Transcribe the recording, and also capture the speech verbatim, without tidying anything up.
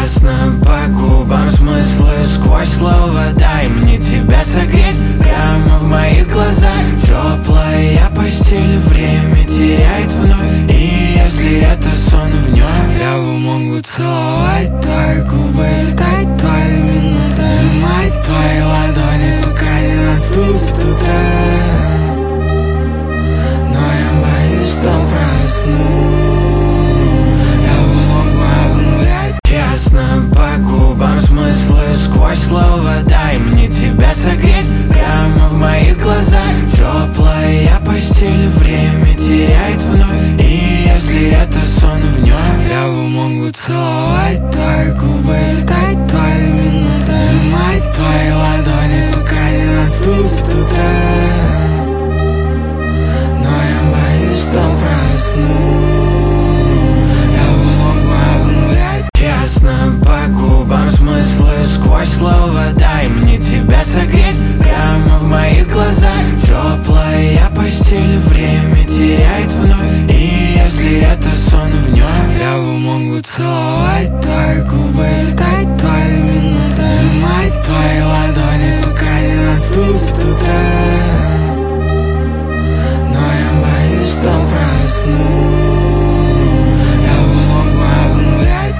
Честно, по губам смыслы сквозь слова. Дай мне тебя согреть прямо в моих глазах. Теплая постель время теряет вновь. И если это сон в нем, я бы мог бы целовать твои губы, ждать твои минуты, сжимать твои ладони, пока не наступит утро. Но я боюсь, что просну. Честно, по губам смыслы сквозь слова. Дай мне тебя согреть прямо в моих глазах. Теплая постель время теряет вновь. И если это сон в нем, я бы мог бы целовать твои губы, ждать твои минуты, сжимать твои ладони, пока не наступит утро. Но я боюсь, что просну. Честно, по губам смыслы сквозь слова. Дай мне тебя согреть прямо в моих глазах. Теплая постель время теряет вновь. И если это сон в нем, я бы мог бы целовать твои губы, ждать твои минуты, сжимать твои ладони, пока не наступит утро.